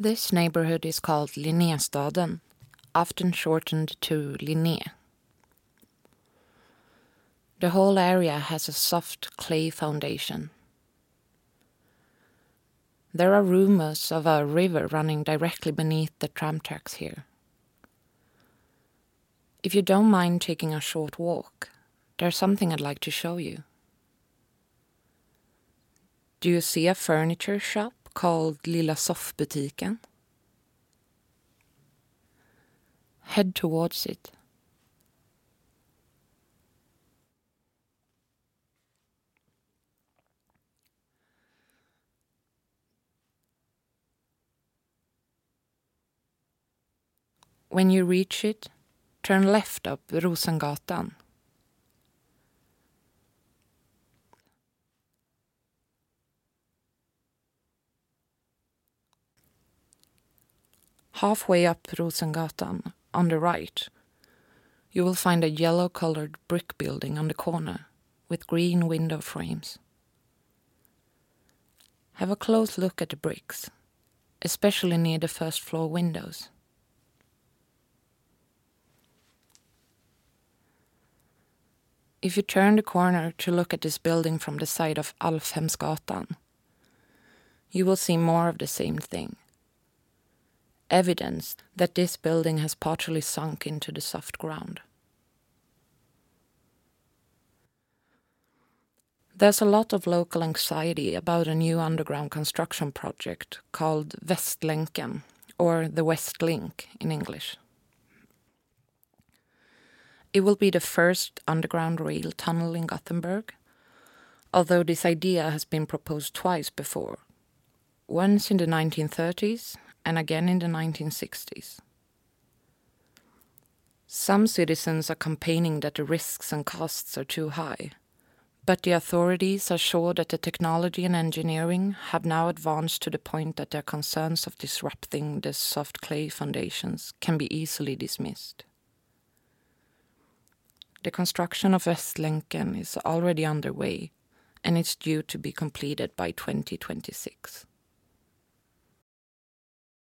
This neighborhood is called Linnéstaden, often shortened to Linné. The whole area has a soft clay foundation. There are rumors of a river running directly beneath the tram tracks here. If you don't mind taking a short walk, there's something I'd like to show you. Do you see a furniture shop called Lilla Soffbutiken? Head towards it. When you reach it, turn left up Rosengatan. Halfway up Rosengatan, on the right, you will find a yellow-colored brick building on the corner with green window frames. Have a close look at the bricks, especially near the first floor windows. If you turn the corner to look at this building from the side of Alfhemsgatan, you will see more of the same thing. Evidence that this building has partially sunk into the soft ground. There's a lot of local anxiety about a new underground construction project called Västlänken, or the West Link in English. It will be the first underground rail tunnel in Gothenburg, although this idea has been proposed twice before, once in the 1930s and again in the 1960s. Some citizens are campaigning that the risks and costs are too high, but the authorities are sure that the technology and engineering have now advanced to the point that their concerns of disrupting the soft clay foundations can be easily dismissed. The construction of Västlänken is already underway, and it's due to be completed by 2026.